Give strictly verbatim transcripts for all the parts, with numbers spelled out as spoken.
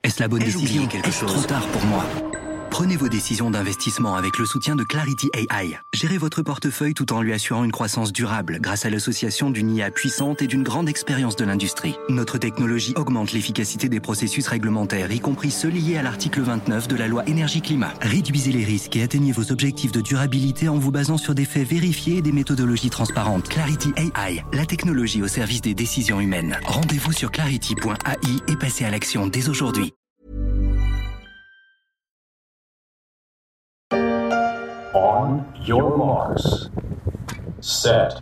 Est-ce la bonne Ai-je décision? oublié quelque Est-ce chose? trop tard pour moi? Prenez vos décisions d'investissement avec le soutien de Clarity A I. Gérez votre portefeuille tout en lui assurant une croissance durable grâce à l'association d'une I A puissante et d'une grande expérience de l'industrie. Notre technologie augmente l'efficacité des processus réglementaires, y compris ceux liés à l'article vingt-neuf de la loi énergie-climat. Réduisez les risques et atteignez vos objectifs de durabilité en vous basant sur des faits vérifiés et des méthodologies transparentes. Clarity A I, la technologie au service des décisions humaines. Rendez-vous sur clarity point A I et passez à l'action dès aujourd'hui. On your marks. Set.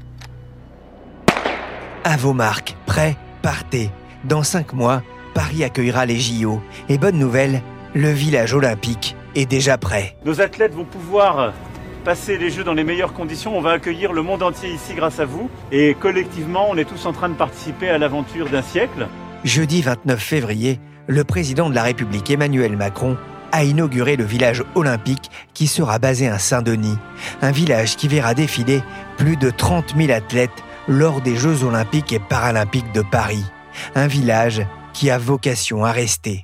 À vos marques, prêts, partez. Dans cinq mois, Paris accueillera les J O. Et bonne nouvelle, le village olympique est déjà prêt. Nos athlètes vont pouvoir passer les Jeux dans les meilleures conditions. On va accueillir le monde entier ici grâce à vous. Et collectivement, on est tous en train de participer à l'aventure d'un siècle. Jeudi vingt-neuf février, le président de la République Emmanuel Macron a inauguré le village olympique qui sera basé à Saint-Denis. Un village qui verra défiler plus de trente mille athlètes lors des Jeux olympiques et paralympiques de Paris. Un village qui a vocation à rester.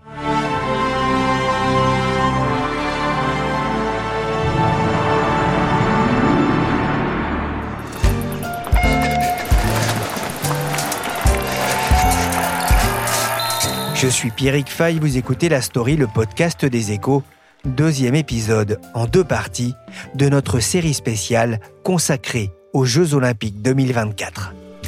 Je suis Pierrick Fay, vous écoutez La Story, le podcast des Échos, deuxième épisode en deux parties de notre série spéciale consacrée aux Jeux Olympiques deux mille vingt-quatre.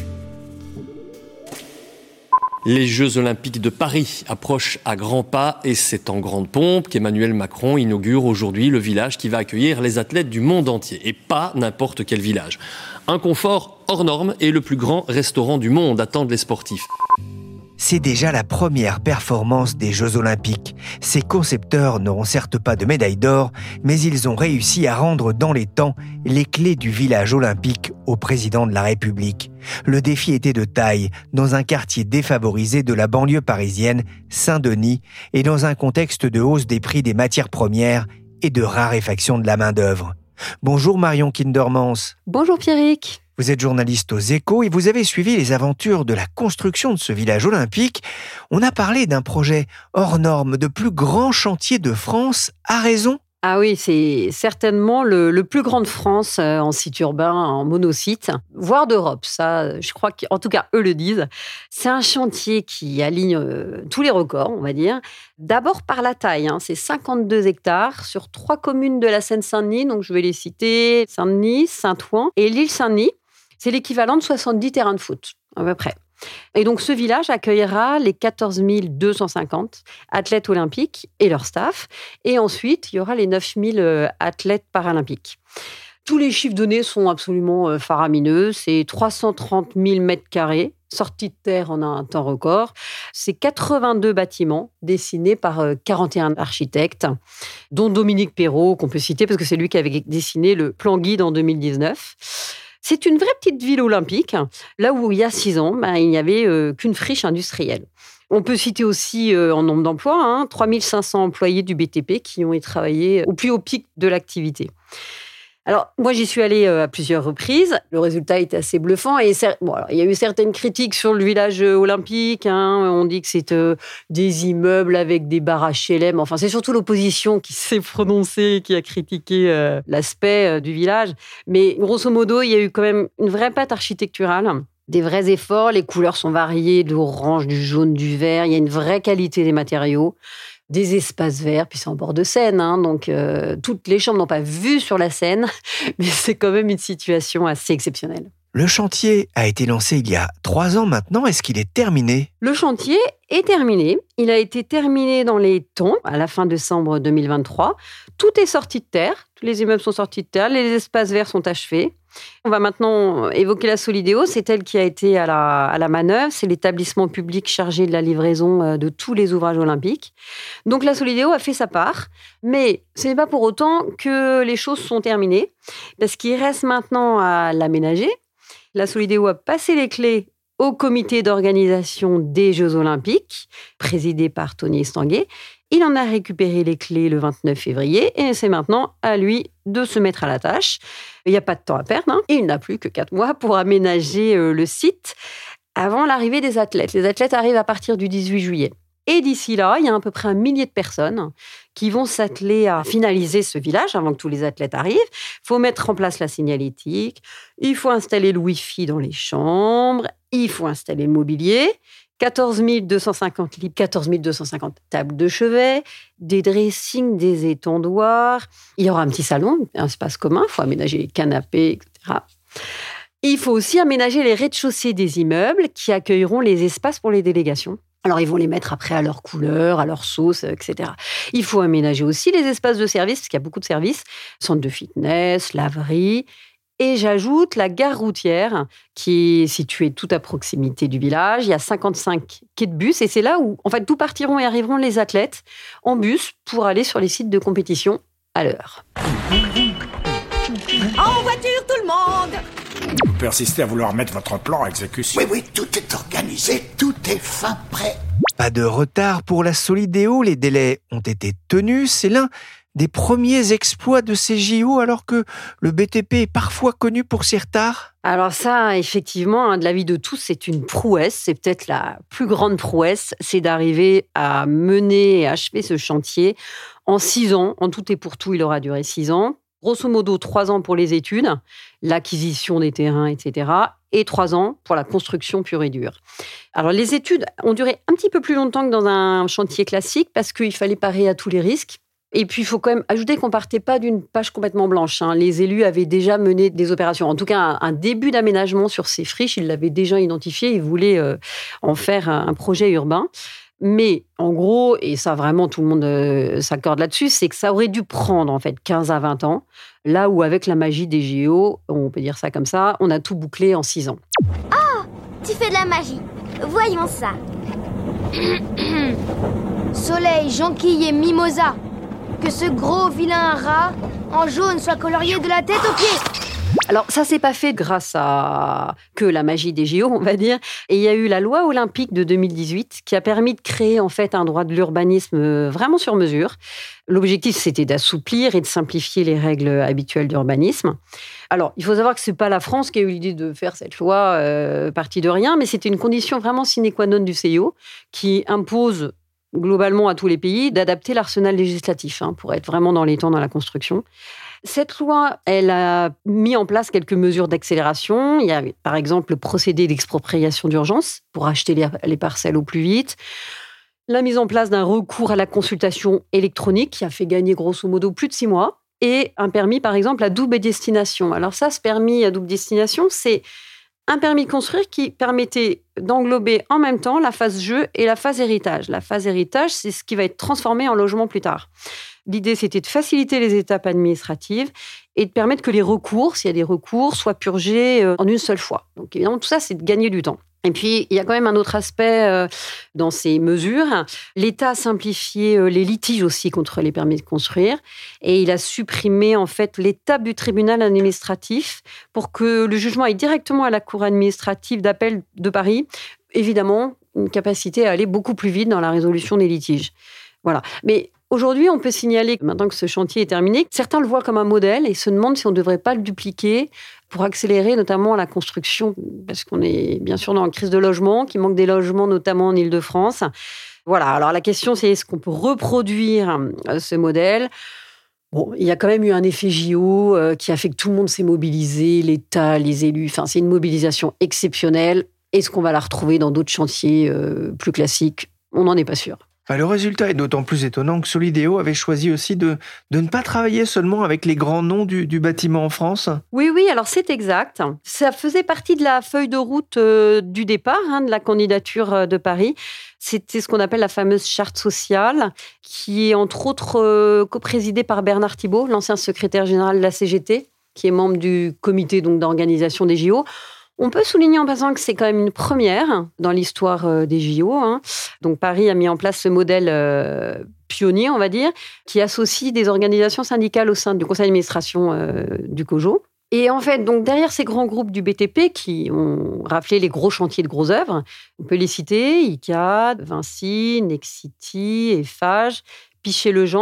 Les Jeux Olympiques de Paris approchent à grands pas et c'est en grande pompe qu'Emmanuel Macron inaugure aujourd'hui le village qui va accueillir les athlètes du monde entier. Et pas n'importe quel village. Un confort hors norme et le plus grand restaurant du monde attendent les sportifs. C'est déjà la première performance des Jeux Olympiques. Ces concepteurs n'auront certes pas de médaille d'or, mais ils ont réussi à rendre dans les temps les clés du village olympique au président de la République. Le défi était de taille, dans un quartier défavorisé de la banlieue parisienne, Saint-Denis, et dans un contexte de hausse des prix des matières premières et de raréfaction de la main-d'œuvre. Bonjour Marion Kindermans. Bonjour Pierrick. Vous êtes journaliste aux Échos et vous avez suivi les aventures de la construction de ce village olympique. On a parlé d'un projet hors norme, de plus grand chantier de France. À raison ? Ah oui, c'est certainement le, le plus grand de France euh, en site urbain, en monosite, voire d'Europe. Ça, je crois qu'en tout cas, eux le disent. C'est un chantier qui aligne euh, tous les records, on va dire. D'abord par la taille, hein, c'est cinquante-deux hectares sur trois communes de la Seine-Saint-Denis. Donc, je vais les citer, Saint-Denis, Saint-Ouen et l'île Saint-Denis. C'est l'équivalent de soixante-dix terrains de foot, à peu près. Et donc, ce village accueillera les quatorze mille deux cent cinquante athlètes olympiques et leur staff. Et ensuite, il y aura les neuf mille athlètes paralympiques. Tous les chiffres donnés sont absolument faramineux. C'est trois cent trente mille mètres carrés, sortis de terre en un temps record. C'est quatre-vingt-deux bâtiments dessinés par quarante et un architectes, dont Dominique Perrault, qu'on peut citer parce que c'est lui qui avait dessiné le plan guide en deux mille dix-neuf. C'est une vraie petite ville olympique, là où il y a six ans, ben, il n'y avait euh, qu'une friche industrielle. On peut citer aussi euh, en nombre d'emplois, hein, trois mille cinq cents employés du B T P qui ont y travaillé au plus haut pic de l'activité. Alors, moi, j'y suis allée euh, à plusieurs reprises. Le résultat était assez bluffant. Et cer- bon, alors, il y a eu certaines critiques sur le village euh, olympique. Hein. On dit que c'est euh, des immeubles avec des barres H L M. Enfin, c'est surtout l'opposition qui s'est prononcée, qui a critiqué euh, l'aspect euh, du village. Mais grosso modo, il y a eu quand même une vraie patte architecturale. Des vrais efforts. Les couleurs sont variées, de l'orange, du jaune, du vert. Il y a une vraie qualité des matériaux. Des espaces verts, puis c'est en bord de Seine, hein, donc euh, toutes les chambres n'ont pas vue sur la Seine, mais c'est quand même une situation assez exceptionnelle. Le chantier a été lancé il y a trois ans maintenant. Est-ce qu'il est terminé ? Le chantier est terminé. Il a été terminé dans les temps, à la fin décembre deux mille vingt-trois. Tout est sorti de terre, tous les immeubles sont sortis de terre, les espaces verts sont achevés. On va maintenant évoquer la Solideo, c'est elle qui a été à la, à la manœuvre, c'est l'établissement public chargé de la livraison de tous les ouvrages olympiques. Donc la Solideo a fait sa part, mais ce n'est pas pour autant que les choses sont terminées, parce qu'il reste maintenant à l'aménager. La Solideo a passé les clés au comité d'organisation des Jeux Olympiques, présidé par Tony Estanguet. Il en a récupéré les clés le vingt-neuf février et c'est maintenant à lui de se mettre à la tâche. Il n'y a pas de temps à perdre, hein. Il n'a plus que quatre mois pour aménager le site avant l'arrivée des athlètes. Les athlètes arrivent à partir du dix-huit juillet. Et d'ici là, il y a à peu près un millier de personnes qui vont s'atteler à finaliser ce village avant que tous les athlètes arrivent. Il faut mettre en place la signalétique, il faut installer le Wi-Fi dans les chambres, il faut installer le mobilier, quatorze mille deux cent cinquante lits, quatorze mille deux cent cinquante tables de chevet, des dressings, des étendoirs. Il y aura un petit salon, un espace commun, il faut aménager les canapés, et cetera. Il faut aussi aménager les rez-de-chaussée des immeubles qui accueilleront les espaces pour les délégations. Alors, ils vont les mettre après à leur couleur, à leur sauce, et cetera. Il faut aménager aussi les espaces de service, parce qu'il y a beaucoup de services, centre de fitness, laverie. Et j'ajoute la gare routière, qui est située tout à proximité du village. Il y a cinquante-cinq quais de bus, et c'est là où, en fait, d'où partiront et arriveront les athlètes en bus pour aller sur les sites de compétition à l'heure. En voiture, tout le monde! Vous persistez à vouloir mettre votre plan à exécution. Oui, oui, tout est organisé, tout est fin prêt. Pas de retard pour la Solideo, les délais ont été tenus. C'est l'un des premiers exploits de ces J O, alors que le B T P est parfois connu pour ses retards. Alors ça, effectivement, hein, de l'avis de tous, c'est une prouesse. C'est peut-être la plus grande prouesse, c'est d'arriver à mener et achever ce chantier en six ans. En tout et pour tout, il aura duré six ans. Grosso modo, trois ans pour les études, l'acquisition des terrains, et cetera, et trois ans pour la construction pure et dure. Alors, les études ont duré un petit peu plus longtemps que dans un chantier classique parce qu'il fallait parer à tous les risques. Et puis, il faut quand même ajouter qu'on ne partait pas d'une page complètement blanche. Hein. Les élus avaient déjà mené des opérations. En tout cas, un, un début d'aménagement sur ces friches, ils l'avaient déjà identifié. Ils voulaient euh, en faire un, un projet urbain. Mais en gros, et ça vraiment tout le monde euh, s'accorde là-dessus, c'est que ça aurait dû prendre en fait quinze à vingt ans, là où avec la magie des J O, on peut dire ça comme ça, on a tout bouclé en six ans. Oh, tu fais de la magie. Voyons ça. Soleil, jonquille et mimosa. Que ce gros vilain rat en jaune soit colorié de la tête aux pieds. Alors, ça s'est pas fait grâce à que la magie des J O, on va dire. Et il y a eu la loi olympique de deux mille dix-huit qui a permis de créer en fait un droit de l'urbanisme vraiment sur mesure. L'objectif, c'était d'assouplir et de simplifier les règles habituelles d'urbanisme. Alors, il faut savoir que c'est pas la France qui a eu l'idée de faire cette loi euh, partie de rien, mais c'était une condition vraiment sine qua non du C I O qui impose globalement à tous les pays d'adapter l'arsenal législatif hein, pour être vraiment dans les temps dans la construction. Cette loi, elle a mis en place quelques mesures d'accélération. Il y a par exemple le procédé d'expropriation d'urgence pour acheter les, les parcelles au plus vite. La mise en place d'un recours à la consultation électronique qui a fait gagner grosso modo plus de six mois. Et un permis, par exemple, à double destination. Alors ça, ce permis à double destination, c'est un permis de construire qui permettait d'englober en même temps la phase jeu et la phase héritage. La phase héritage, c'est ce qui va être transformé en logement plus tard. L'idée, c'était de faciliter les étapes administratives et de permettre que les recours, s'il y a des recours, soient purgés en une seule fois. Donc évidemment, tout ça, c'est de gagner du temps. Et puis, il y a quand même un autre aspect dans ces mesures. L'État a simplifié les litiges aussi contre les permis de construire et il a supprimé en fait l'étape du tribunal administratif pour que le jugement aille directement à la Cour administrative d'appel de Paris. Évidemment, une capacité à aller beaucoup plus vite dans la résolution des litiges. Voilà. Mais aujourd'hui, on peut signaler, maintenant que ce chantier est terminé, certains le voient comme un modèle et se demandent si on ne devrait pas le dupliquer pour accélérer notamment la construction, parce qu'on est bien sûr dans une crise de logement, qu'il manque des logements notamment en Île-de-France. Voilà, alors la question c'est est-ce qu'on peut reproduire ce modèle ? Bon, il y a quand même eu un effet J O euh, qui a fait que tout le monde s'est mobilisé, l'État, les élus, enfin c'est une mobilisation exceptionnelle. Est-ce qu'on va la retrouver dans d'autres chantiers euh, plus classiques ? On n'en est pas sûr. Le résultat est d'autant plus étonnant que Solideo avait choisi aussi de, de ne pas travailler seulement avec les grands noms du, du bâtiment en France. Oui, oui, alors c'est exact. Ça faisait partie de la feuille de route euh, du départ, hein, de la candidature de Paris. C'était ce qu'on appelle la fameuse charte sociale, qui est entre autres euh, coprésidée par Bernard Thibault, l'ancien secrétaire général de la C G T, qui est membre du comité donc, d'organisation des J O. On peut souligner en passant que c'est quand même une première dans l'histoire des J O. Hein. Donc Paris a mis en place ce modèle euh, pionnier, on va dire, qui associe des organisations syndicales au sein du conseil d'administration euh, du COJO. Et en fait, donc derrière ces grands groupes du B T P qui ont raflé les gros chantiers de gros œuvres, on peut les citer, I C A D, Vinci, Nexity, Eiffage, Pichet-Legendre.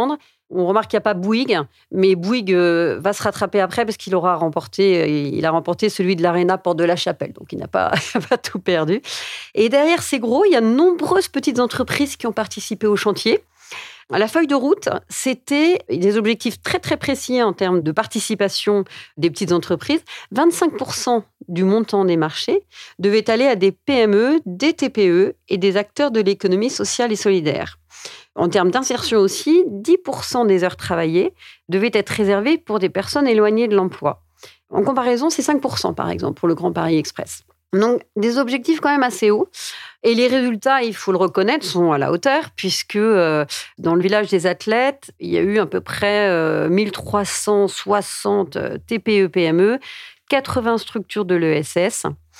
On remarque qu'il n'y a pas Bouygues, mais Bouygues euh, va se rattraper après parce qu'il aura remporté, il a remporté celui de l'Arena Porte de la Chapelle. Donc, il n'a pas, il n'a pas tout perdu. Et derrière ces gros, il y a de nombreuses petites entreprises qui ont participé au chantier. La feuille de route, c'était des objectifs très, très précis en termes de participation des petites entreprises. vingt-cinq pour cent du montant des marchés devait aller à des P M E, des T P E et des acteurs de l'économie sociale et solidaire. En termes d'insertion aussi, dix pour cent des heures travaillées devaient être réservées pour des personnes éloignées de l'emploi. En comparaison, c'est cinq pour cent par exemple pour le Grand Paris Express. Donc, des objectifs quand même assez hauts. Et les résultats, il faut le reconnaître, sont à la hauteur, puisque euh, dans le village des athlètes, il y a eu à peu près euh, mille trois cent soixante T P E P M E, quatre-vingts structures de l'E S S,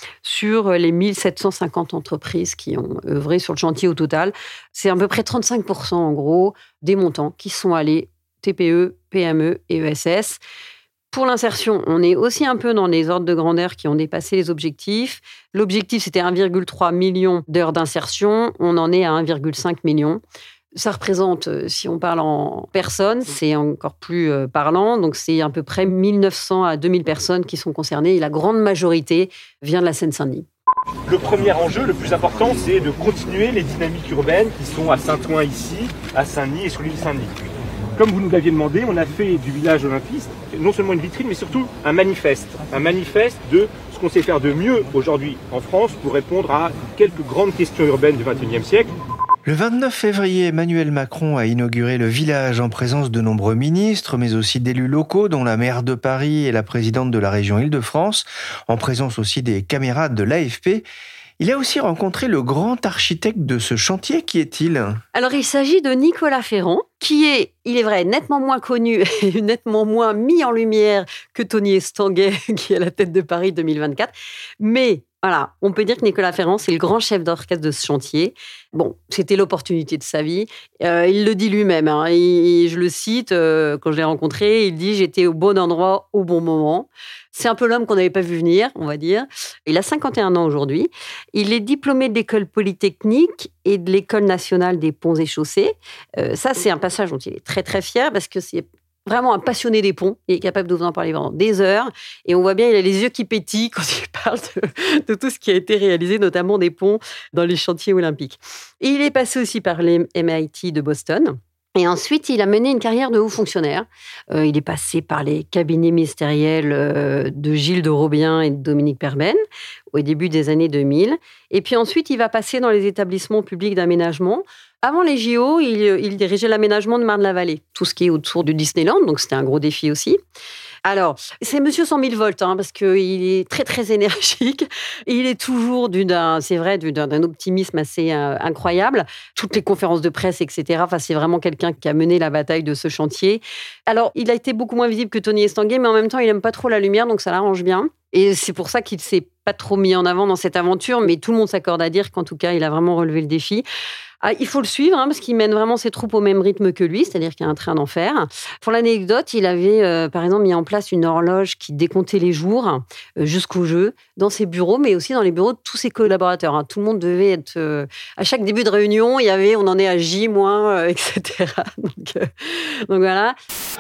sur les mille sept cent cinquante entreprises qui ont œuvré sur le chantier au total. C'est à peu près trente-cinq pour cent, en gros, des montants qui sont allés T P E, P M E et E S S. Pour l'insertion, on est aussi un peu dans les ordres de grandeur qui ont dépassé les objectifs. L'objectif, c'était un virgule trois million d'heures d'insertion. On en est à un virgule cinq million. Ça représente, si on parle en personnes, c'est encore plus parlant. Donc, c'est à peu près mille neuf cents à deux mille personnes qui sont concernées. Et la grande majorité vient de la Seine-Saint-Denis. Le premier enjeu, le plus important, c'est de continuer les dynamiques urbaines qui sont à Saint-Ouen ici, à Saint-Denis et sur l'île Saint-Denis. Comme vous nous l'aviez demandé, on a fait du village olympiste non seulement une vitrine, mais surtout un manifeste. Un manifeste de ce qu'on sait faire de mieux aujourd'hui en France pour répondre à quelques grandes questions urbaines du vingt et unième siècle. Le vingt-neuf février, Emmanuel Macron a inauguré le village en présence de nombreux ministres, mais aussi d'élus locaux, dont la maire de Paris et la présidente de la région Île-de-France, en présence aussi des camarades de l'A F P. Il a aussi rencontré le grand architecte de ce chantier. Qui est-il ? Alors, il s'agit de Nicolas Ferrand, qui est, il est vrai, nettement moins connu et nettement moins mis en lumière que Tony Estanguet, qui est à la tête de Paris deux mille vingt-quatre. Mais voilà, on peut dire que Nicolas Ferrand, c'est le grand chef d'orchestre de ce chantier. Bon, c'était l'opportunité de sa vie. Euh, il le dit lui-même. Hein, et je le cite, euh, quand je l'ai rencontré, il dit « J'étais au bon endroit au bon moment ». C'est un peu l'homme qu'on n'avait pas vu venir, on va dire. Il a cinquante et un ans aujourd'hui. Il est diplômé de l'école polytechnique et de l'école nationale des ponts et chaussées. Euh, ça, c'est un passage dont il est très, très fier parce que c'est vraiment un passionné des ponts. Il est capable de vous en parler pendant des heures. Et on voit bien, il a les yeux qui pétillent quand il parle de, de tout ce qui a été réalisé, notamment des ponts dans les chantiers olympiques. Et il est passé aussi par les M I T de Boston. Et ensuite, il a mené une carrière de haut fonctionnaire. Euh, il est passé par les cabinets ministériels euh, de Gilles de Robien et de Dominique Perben au début des années deux mille. Et puis ensuite, il va passer dans les établissements publics d'aménagement. Avant les J O, il, il dirigeait l'aménagement de Marne-la-Vallée, tout ce qui est autour du Disneyland, donc c'était un gros défi aussi. Alors, c'est monsieur cent mille volts, hein, parce qu'il est très, très énergique. Il est toujours, d'un, c'est vrai, d'un, d'un optimisme assez euh, incroyable. Toutes les conférences de presse, et cetera. Enfin, c'est vraiment quelqu'un qui a mené la bataille de ce chantier. Alors, il a été beaucoup moins visible que Tony Estanguet, mais en même temps, il n'aime pas trop la lumière, donc ça l'arrange bien. Et c'est pour ça qu'il ne s'est pas trop mis en avant dans cette aventure, mais tout le monde s'accorde à dire qu'en tout cas, il a vraiment relevé le défi. Ah, il faut le suivre, hein, parce qu'il mène vraiment ses troupes au même rythme que lui, c'est-à-dire qu'il y a un train d'enfer. Pour l'anecdote, il avait, euh, par exemple, mis en place une horloge qui décomptait les jours euh, jusqu'au jeu dans ses bureaux, mais aussi dans les bureaux de tous ses collaborateurs. Hein. Tout le monde devait être... Euh, à chaque début de réunion, il y avait, on en est à J-, euh, et cetera. Donc, euh, donc voilà.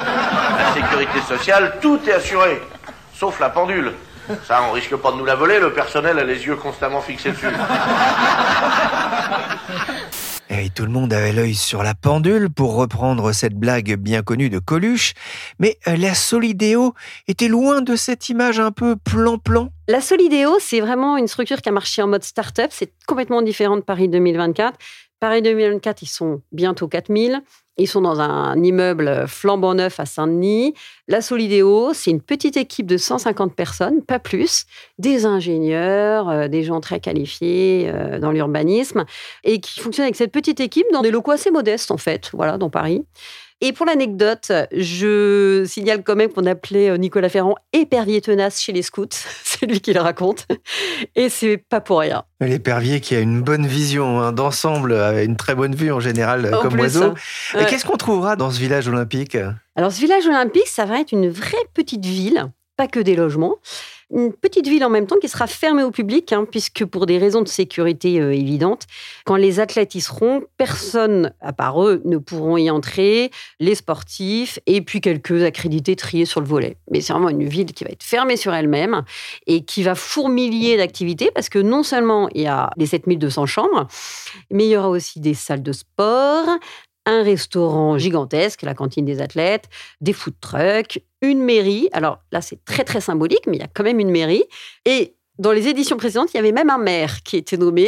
La sécurité sociale, tout est assuré, sauf la pendule. Ça, on risque pas de nous la voler, le personnel a les yeux constamment fixés dessus. Et tout le monde avait l'œil sur la pendule, pour reprendre cette blague bien connue de Coluche. Mais la Solideo était loin de cette image un peu plan-plan. La Solideo, c'est vraiment une structure qui a marché en mode start-up. C'est complètement différent de Paris deux mille vingt-quatre. Paris deux mille vingt-quatre, ils sont bientôt quatre mille. Ils sont dans un immeuble flambant neuf à Saint-Denis. La Solideo, c'est une petite équipe de cent cinquante personnes, pas plus, des ingénieurs, euh, des gens très qualifiés euh, dans l'urbanisme, et qui fonctionnent avec cette petite équipe dans des locaux assez modestes, en fait, voilà, dans Paris. Et pour l'anecdote, je signale quand même qu'on appelait Nicolas Ferrand épervier tenace chez les scouts. C'est lui qui le raconte. Et c'est pas pour rien. L'épervier qui a une bonne vision hein, d'ensemble, une très bonne vue en général en comme plus, oiseau. Ouais. Et qu'est-ce qu'on trouvera dans ce village olympique ? Alors ce village olympique, ça va être une vraie petite ville pas que des logements. Une petite ville en même temps qui sera fermée au public, hein, puisque pour des raisons de sécurité euh, évidentes, quand les athlètes y seront, personne, à part eux, ne pourront y entrer, les sportifs et puis quelques accrédités triés sur le volet. Mais c'est vraiment une ville qui va être fermée sur elle-même et qui va fourmiller d'activités, parce que non seulement il y a les sept mille deux cents chambres, mais il y aura aussi des salles de sport, un restaurant gigantesque, la cantine des athlètes, des food trucks, une mairie. Alors là, c'est très, très symbolique, mais il y a quand même une mairie. Et dans les éditions précédentes, il y avait même un maire qui était nommé.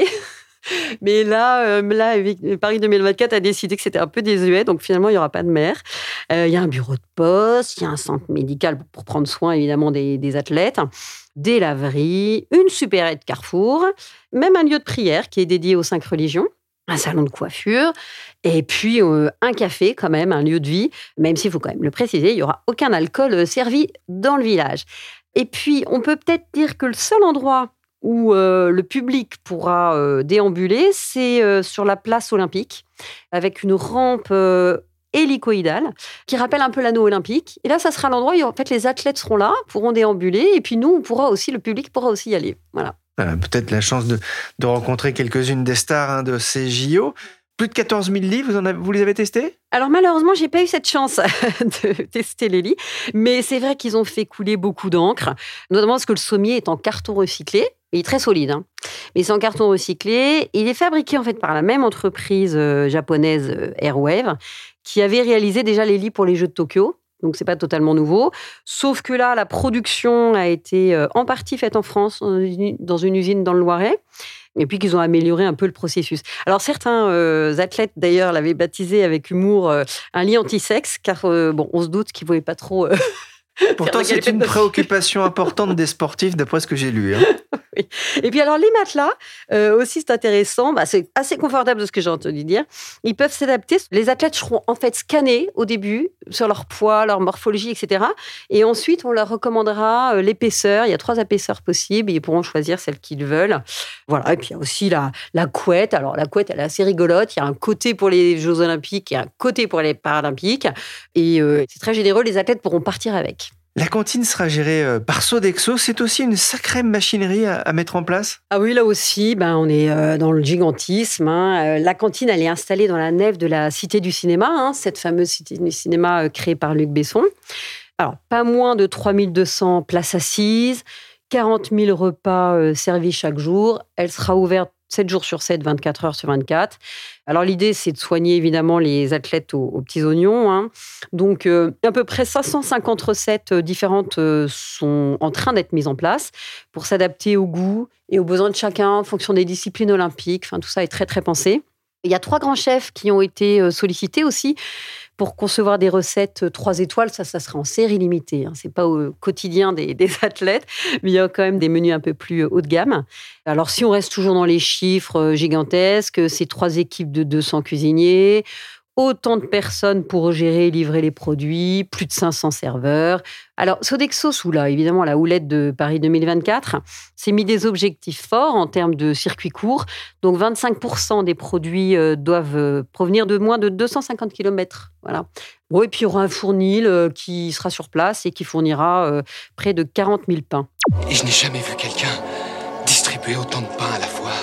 Mais là, euh, là, Paris deux mille vingt-quatre a décidé que c'était un peu désuet, donc finalement, il n'y aura pas de maire. Euh, il y a un bureau de poste, il y a un centre médical pour prendre soin, évidemment, des, des athlètes, des laveries, une supérette Carrefour, même un lieu de prière qui est dédié aux cinq religions, un salon de coiffure, et puis euh, un café quand même, un lieu de vie, même s'il faut quand même le préciser, il n'y aura aucun alcool servi dans le village. Et puis, on peut peut-être dire que le seul endroit où euh, le public pourra euh, déambuler, c'est euh, sur la place olympique, avec une rampe euh, hélicoïdale, qui rappelle un peu l'anneau olympique. Et là, ça sera l'endroit où en fait, les athlètes seront là, pourront déambuler, et puis nous, on pourra aussi, le public pourra aussi y aller. Voilà. Voilà, peut-être la chance de, de rencontrer quelques-unes des stars hein, de ces J O. Plus de quatorze mille lits, vous, en avez, vous les avez testés ? Alors malheureusement, j'ai pas eu cette chance de tester les lits, mais c'est vrai qu'ils ont fait couler beaucoup d'encre, notamment parce que le sommier est en carton recyclé. Il est très solide, hein. Mais c'est en carton recyclé. Il est fabriqué en fait par la même entreprise euh, japonaise euh, Airwave, qui avait réalisé déjà les lits pour les Jeux de Tokyo. Donc, c'est pas totalement nouveau. Sauf que là, la production a été euh, en partie faite en France, dans une usine dans le Loiret. Et puis qu'ils ont amélioré un peu le processus. Alors, certains euh, athlètes, d'ailleurs, l'avaient baptisé avec humour euh, un lit anti-sexe, car euh, bon, on se doute qu'ils ne pouvaient pas trop... Euh, Pourtant, c'est une préoccupation importante des sportifs, d'après ce que j'ai lu. Hein. Oui. Et puis alors, les matelas, euh, aussi, c'est intéressant. Bah, c'est assez confortable de ce que j'ai entendu dire. Ils peuvent s'adapter. Les athlètes seront en fait scannés au début sur leur poids, leur morphologie, et cetera. Et ensuite, on leur recommandera euh, l'épaisseur. Il y a trois épaisseurs possibles et ils pourront choisir celle qu'ils veulent. Voilà. Et puis, il y a aussi la, la couette. Alors, la couette, elle est assez rigolote. Il y a un côté pour les Jeux Olympiques et un côté pour les Paralympiques. Et euh, c'est très généreux. Les athlètes pourront partir avec. La cantine sera gérée par Sodexo. C'est aussi une sacrée machinerie à, à mettre en place. Ah oui, là aussi, ben, on est euh, dans le gigantisme. Hein. Euh, la cantine, elle est installée dans la nef de la Cité du Cinéma, hein, cette fameuse Cité du Cinéma euh, créée par Luc Besson. Alors, pas moins de trois mille deux cents places assises, quarante mille repas euh, servis chaque jour. Elle sera ouverte sept jours sur sept, vingt-quatre heures sur vingt-quatre. Alors, l'idée, c'est de soigner, évidemment, les athlètes aux, aux petits oignons. Hein. Donc, euh, à peu près cinq cent cinquante recettes différentes euh, sont en train d'être mises en place pour s'adapter au goût et aux besoins de chacun en fonction des disciplines olympiques. Enfin, tout ça est très, très pensé. Il y a trois grands chefs qui ont été sollicités aussi pour concevoir des recettes trois étoiles. Ça, ça sera en série limitée. Hein. Ce n'est pas au quotidien des, des athlètes, mais il y a quand même des menus un peu plus haut de gamme. Alors, si on reste toujours dans les chiffres gigantesques, c'est trois équipes de deux cents cuisiniers, autant de personnes pour gérer et livrer les produits, plus de cinq cents serveurs. Alors, Sodexo, sous là, évidemment, la houlette de Paris deux mille vingt-quatre, s'est mis des objectifs forts en termes de circuits courts. Donc, vingt-cinq pour cent des produits euh, doivent euh, provenir de moins de deux cent cinquante kilomètres. Voilà. Bon, et puis, il y aura un fournil euh, qui sera sur place et qui fournira euh, près de quarante mille pains. Et je n'ai jamais vu quelqu'un distribuer autant de pain à la fois.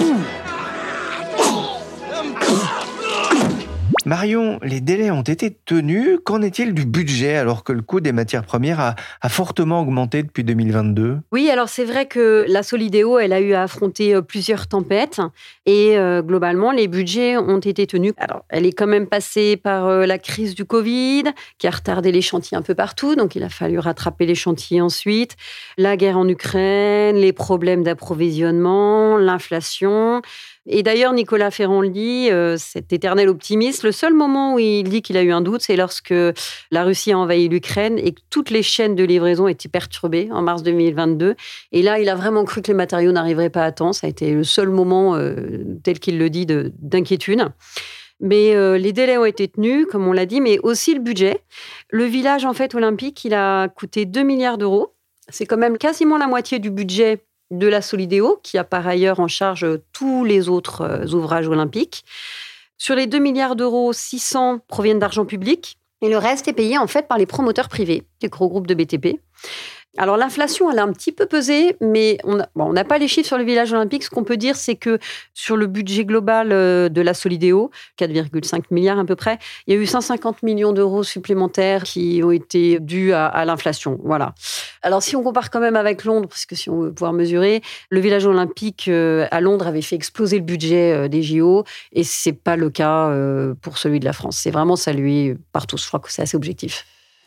Marion, les délais ont été tenus. Qu'en est-il du budget alors que le coût des matières premières a, a fortement augmenté depuis deux mille vingt-deux ? Oui, alors c'est vrai que la Solideo, elle a eu à affronter plusieurs tempêtes et euh, globalement, les budgets ont été tenus. Alors, elle est quand même passée par euh, la crise du Covid qui a retardé les chantiers un peu partout, donc il a fallu rattraper les chantiers ensuite. La guerre en Ukraine, les problèmes d'approvisionnement, l'inflation. Et d'ailleurs, Nicolas Ferrand le dit, euh, cet éternel optimiste, le seul moment où il dit qu'il a eu un doute, c'est lorsque la Russie a envahi l'Ukraine et que toutes les chaînes de livraison étaient perturbées en mars deux mille vingt-deux. Et là, il a vraiment cru que les matériaux n'arriveraient pas à temps. Ça a été le seul moment, euh, tel qu'il le dit, de, d'inquiétude. Mais euh, les délais ont été tenus, comme on l'a dit, mais aussi le budget. Le village, en fait, olympique, il a coûté deux milliards d'euros. C'est quand même quasiment la moitié du budget de la Solideo, qui a par ailleurs en charge tous les autres euh, ouvrages olympiques. Sur les deux milliards d'euros, six cents proviennent d'argent public et le reste est payé en fait par les promoteurs privés, les gros groupes de B T P. Alors l'inflation, elle a un petit peu pesé, mais on n'a bon, pas les chiffres sur le village olympique. Ce qu'on peut dire, c'est que sur le budget global de la Solideo, quatre virgule cinq milliards à peu près, il y a eu cent cinquante millions d'euros supplémentaires qui ont été dus à, à l'inflation. Voilà. Alors si on compare quand même avec Londres, parce que si on veut pouvoir mesurer, le village olympique à Londres avait fait exploser le budget des J O et c'est pas le cas pour celui de la France. C'est vraiment salué par tous. Je crois que c'est assez objectif.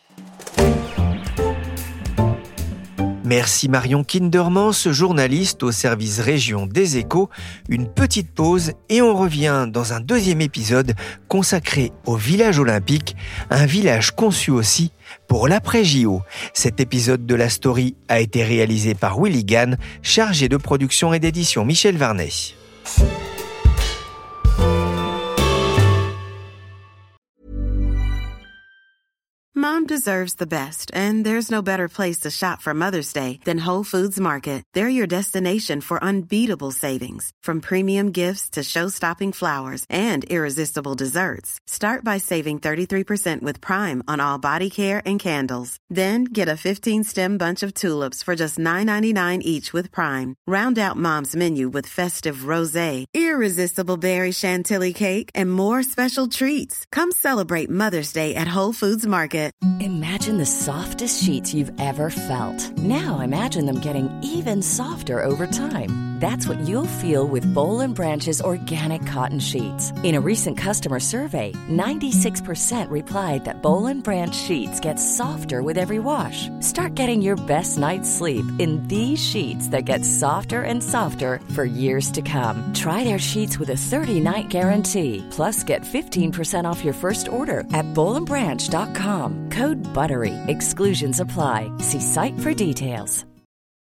Merci Marion Kindermans, journaliste au service région des Échos. Une petite pause et on revient dans un deuxième épisode consacré au village olympique, un village conçu aussi pour l'après-J O. Cet épisode de la story a été réalisé par Willy Gann, chargé de production et d'édition Michel Varnet. Mom deserves the best, and there's no better place to shop for Mother's Day than Whole Foods Market. They're your destination for unbeatable savings, from premium gifts to show-stopping flowers and irresistible desserts. Start by saving thirty-three percent with Prime on all body care and candles. Then get a fifteen-stem bunch of tulips for just nine ninety-nine each with Prime. Round out Mom's menu with festive rosé, irresistible berry chantilly cake, and more special treats. Come celebrate Mother's Day at Whole Foods Market. Imagine the softest sheets you've ever felt. Now imagine them getting even softer over time. That's what you'll feel with Boll and Branch's organic cotton sheets. In a recent customer survey, ninety-six percent replied that Boll and Branch sheets get softer with every wash. Start getting your best night's sleep in these sheets that get softer and softer for years to come. Try their sheets with a thirty-night guarantee. Plus, get fifteen percent off your first order at boll and branch dot com. Code BUTTERY. Exclusions apply. See site for details.